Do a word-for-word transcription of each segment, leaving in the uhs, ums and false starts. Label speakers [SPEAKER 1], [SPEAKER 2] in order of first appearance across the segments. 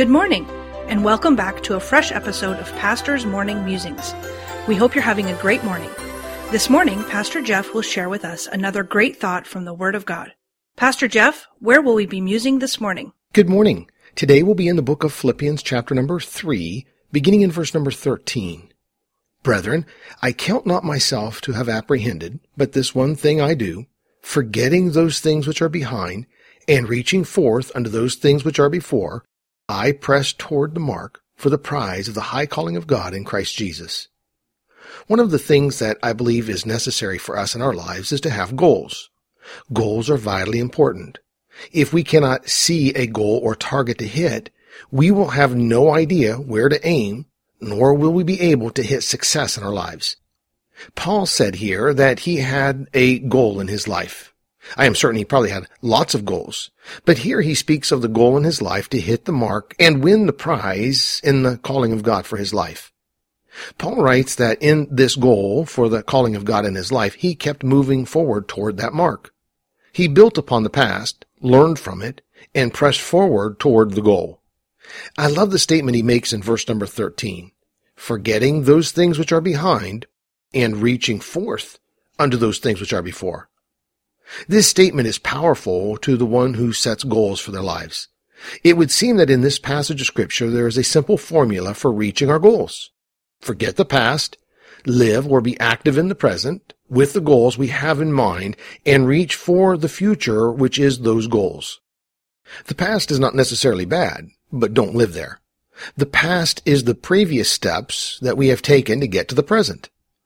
[SPEAKER 1] Good morning, and welcome back to a fresh episode of Pastor's Morning Musings. We hope you're having a great morning. This morning, Pastor Jeff will share with us another great thought from the Word of God. Pastor Jeff, where will we be musing this morning?
[SPEAKER 2] Good morning. Today we'll be in the book of Philippians chapter number three, beginning in verse number thirteen. Brethren, I count not myself to have apprehended, but this one thing I do, forgetting those things which are behind, and reaching forth unto those things which are before, I press toward the mark for the prize of the high calling of God in Christ Jesus. One of the things that I believe is necessary for us in our lives is to have goals. Goals are vitally important. If we cannot see a goal or target to hit, we will have no idea where to aim, nor will we be able to hit success in our lives. Paul said here that he had a goal in his life. I am certain he probably had lots of goals, but here he speaks of the goal in his life to hit the mark and win the prize in the calling of God for his life. Paul writes that in this goal for the calling of God in his life, he kept moving forward toward that mark. He built upon the past, learned from it, and pressed forward toward the goal. I love the statement he makes in verse number thirteen, forgetting those things which are behind and reaching forth unto those things which are before. This statement is powerful to the one who sets goals for their lives. It would seem that in this passage of Scripture there is a simple formula for reaching our goals. Forget the past, live or be active in the present with the goals we have in mind, and reach for the future, which is those goals. The past is not necessarily bad, but don't live there. The past is the previous steps that we have taken to get to the present.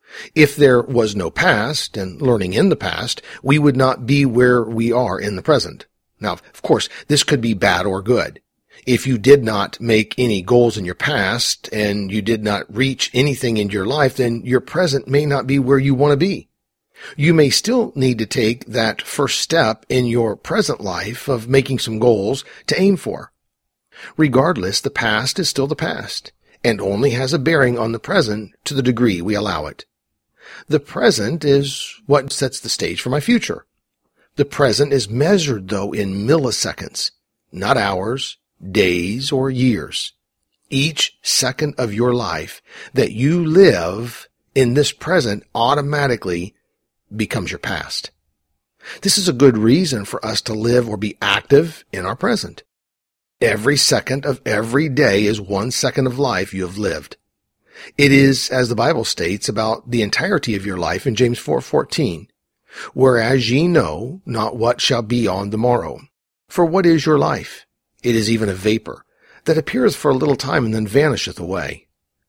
[SPEAKER 2] If there was no past and learning in the past, we would not be where we are in the present. Now, of course, this could be bad or good. If you did not make any goals in your past and you did not reach anything in your life, then your present may not be where you want to be. You may still need to take that first step in your present life of making some goals to aim for. Regardless, the past is still the past and only has a bearing on the present to the degree we allow it. The present is what sets the stage for my future. The present is measured, though, in milliseconds, not hours, days, or years. Each second of your life that you live in this present automatically becomes your past. This is a good reason for us to live or be active in our present. Every second of every day is one second of life you have lived. It is, as the Bible states, about the entirety of your life in James four fourteen. Whereas ye know not what shall be on the morrow. For what is your life? It is even a vapor, that appeareth for a little time and then vanisheth away.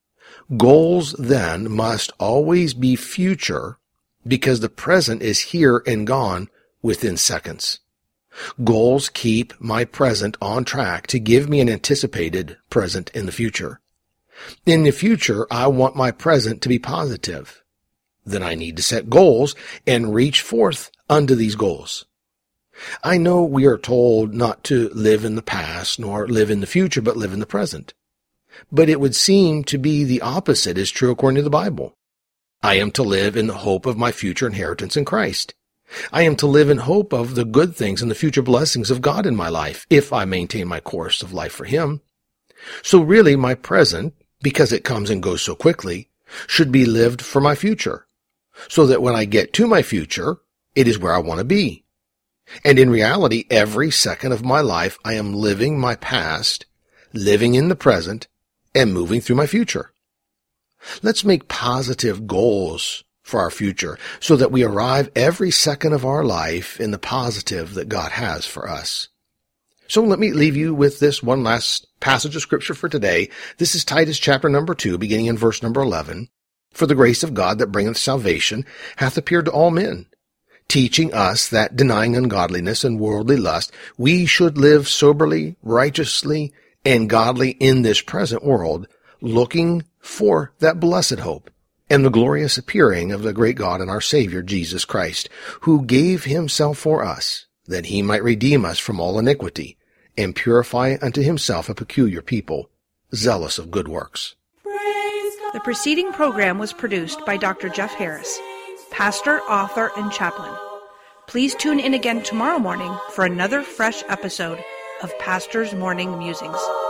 [SPEAKER 2] Goals, then, must always be future, because the present is here and gone within seconds. Goals keep my present on track to give me an anticipated present in the future. In the future, I want my present to be positive. Then I need to set goals and reach forth unto these goals. I know we are told not to live in the past nor live in the future, but live in the present. But it would seem to be the opposite is true according to the Bible. I am to live in the hope of my future inheritance in Christ. I am to live in hope of the good things and the future blessings of God in my life, if I maintain my course of life for Him. So really, my present, because it comes and goes so quickly, should be lived for my future, so that when I get to my future, it is where I want to be. And in reality, every second of my life, I am living my past, living in the present, and moving through my future. Let's make positive goals for our future, so that we arrive every second of our life in the positive that God has for us. So let me leave you with this one last passage of Scripture for today. This is Titus chapter number two, beginning in verse number eleven. For the grace of God that bringeth salvation hath appeared to all men, teaching us that, denying ungodliness and worldly lust, we should live soberly, righteously, and godly in this present world, looking for that blessed hope and the glorious appearing of the great God and our Savior Jesus Christ, who gave Himself for us, that He might redeem us from all iniquity, and purify unto Himself a peculiar people, zealous of good works.
[SPEAKER 1] The preceding program was produced by Doctor Jeff Harris, pastor, author, and chaplain. Please tune in again tomorrow morning for another fresh episode of Pastor's Morning Musings.